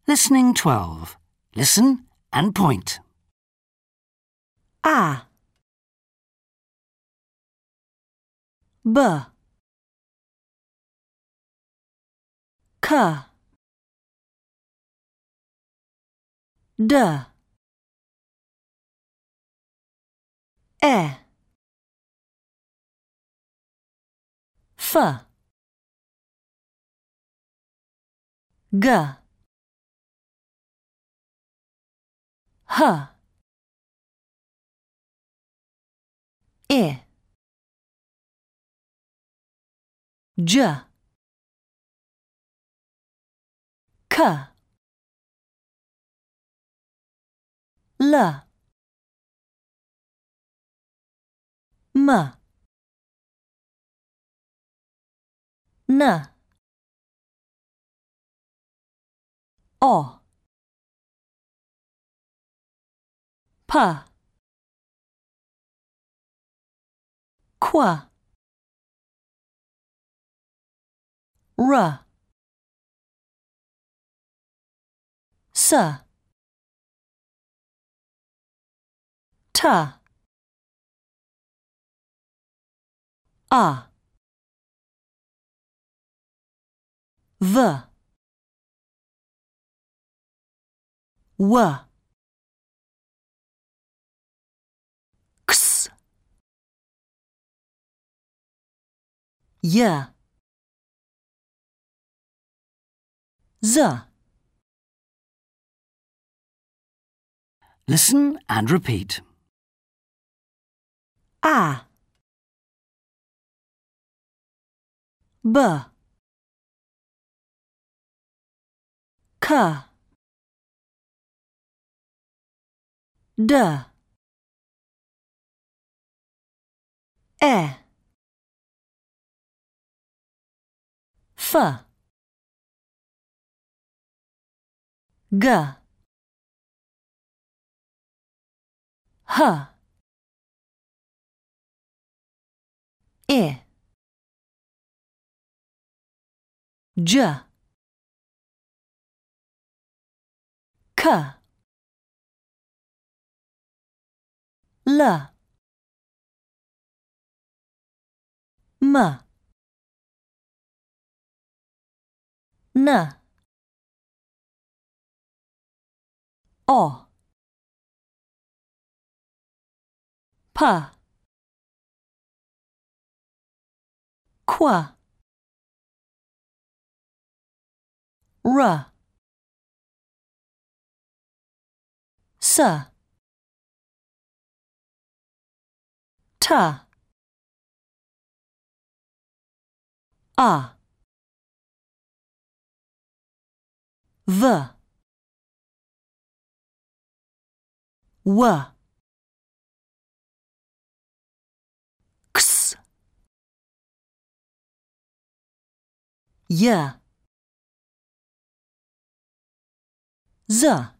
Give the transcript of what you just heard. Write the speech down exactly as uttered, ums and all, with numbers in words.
Listening twelve. Listen and point. A B K D E F G H I J K L M N O P Q R S T A V W X Y Z. Listen and repeat. A B K D E F G H I J K L M N O P Q R S T A V W X Y Z.